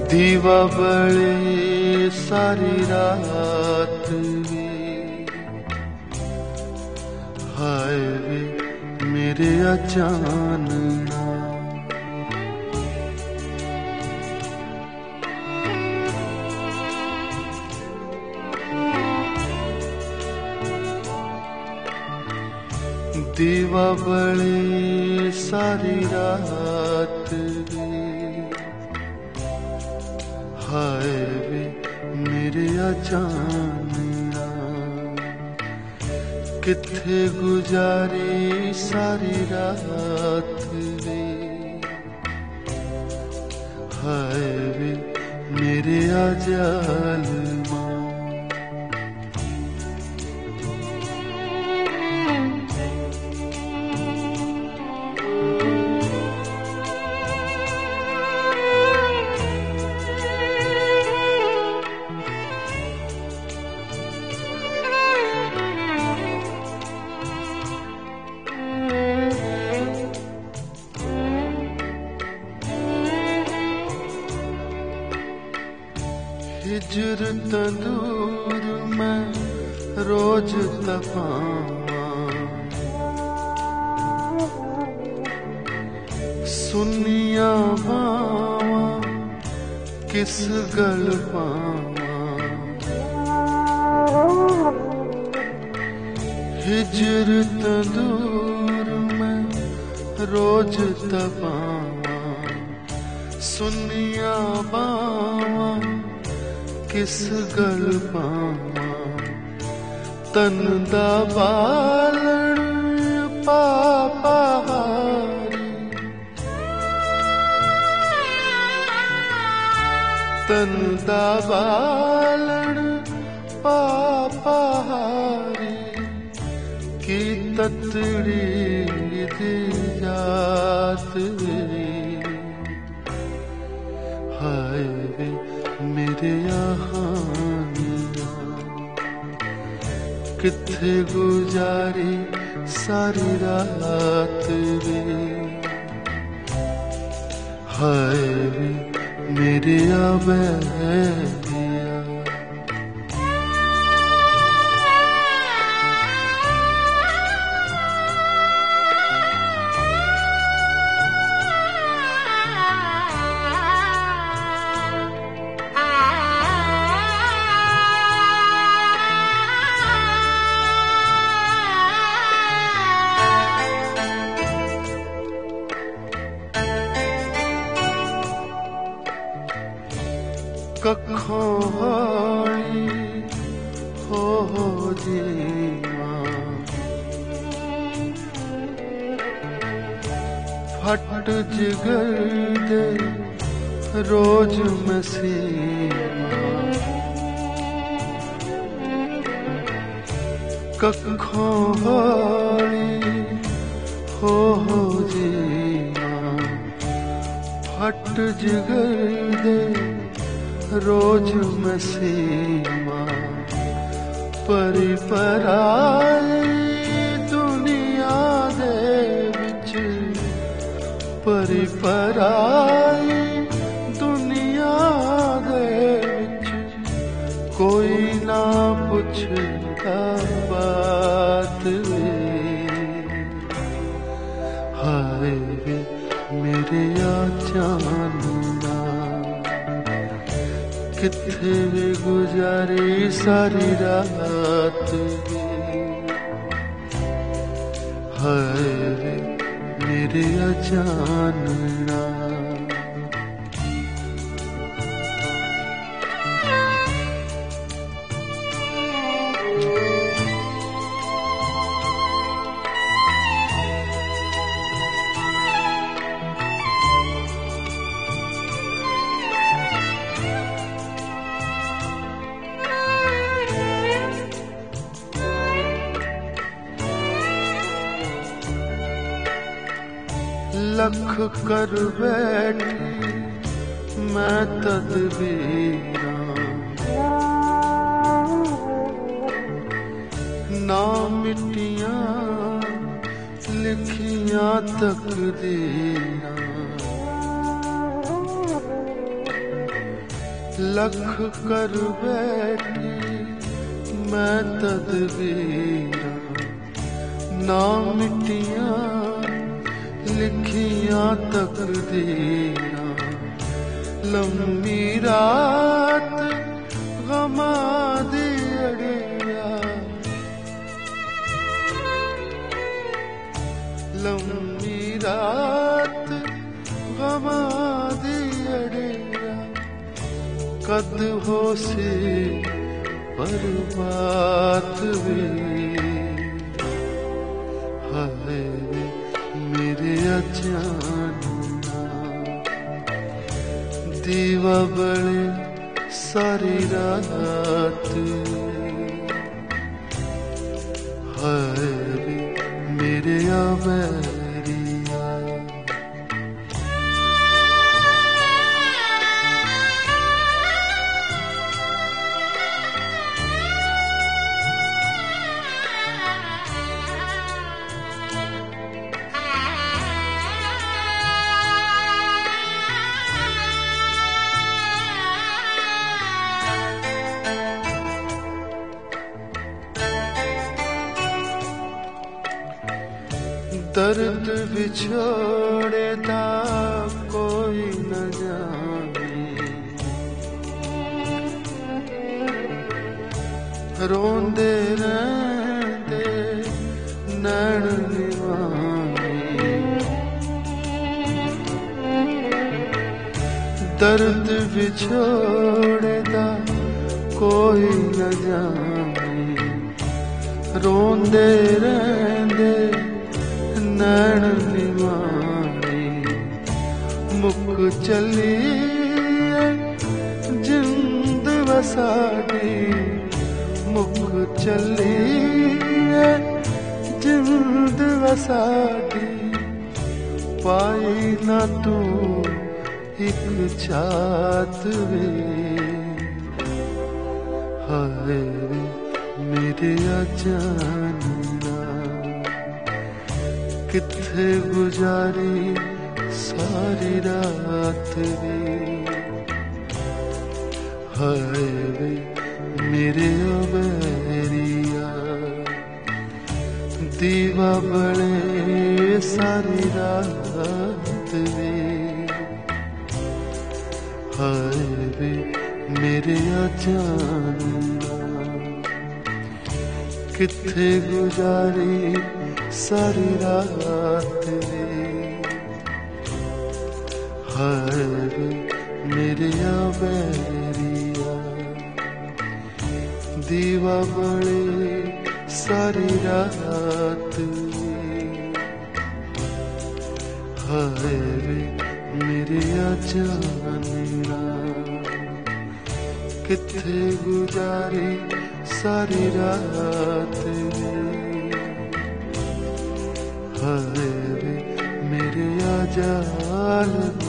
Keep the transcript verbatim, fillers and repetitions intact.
दीवा बले सारी रात वे, हाय वे मेरे अचानना। दीवा बले सारी रात वे, हाय वे मेरे अचानना। किथे गुजारी सारी रात वे, हाय वे मेरे अजालमा। हिजर तंदूर में रोज तपावा, सुनिया बावा किस गल पावा। हिजर तंदूर में रोज तपावा, सुनिया बावा किस गल पावा। तन दा बालण पापाहारी, तन दा बालण पापाहारी। की ततड़ी दी जात वे, हाय वे मेरे आहानिया। किथे गुजारी सारी रात वे, हाय वे मेरे आबैया। कखों हाई हो हो जीवा, फट जिगर दे रोज मसीमा। कखों हाई हो हो जीवा, फट जिगर दे रोज मसीमा। परी पराई दुनिया दे विच, परी पराई दुनिया दे विच। कोई ना पुछदा बात वे, हाय वे मेरे अचानना। किथे गुजारी सारी रात वे, हाय वे मेरे अचानना। लख कर बैठी मैं तदबीरा, ना मिट्टियां लिखियां तकदीरा। लख कर बैठी मैं तदबीरा, ना मिट्टियां लिखियां तकदीरा। लम्मी रात गमा दी अड़िया, लम्मी रात गमा दी अड़िया। कद हो से पर बात वे, हाय मेरे अजाना। दीवा बड़े सारी रात, हाय मेरे अवैरिया। दर्द विछोड़े दा कोई न जाने, रोंदे रहंदे नैन निवाने। दर्द विछोड़े दा कोई न जाने, रोंदे रहंदे नैन निवाने। मुक चली जिंद वसाडी, मुक चली जिंद वसाडी। पाई ना तू एक छात वे, हाय मेरे अजाना। किथे गुजारी सारी रात वे, हाय वे मेरे अवैरिया। दीवा बड़े सारी रात वे, हाय वे मेरे अजाना। किथे गुजारी सारी रात वे, हाय वे मेरे अवैरिया। दीवा बड़े सारी रात वे, हाय वे मेरे अजाना। किथे गुजारी सारी रात वे, हाय वे मेरे अजाना।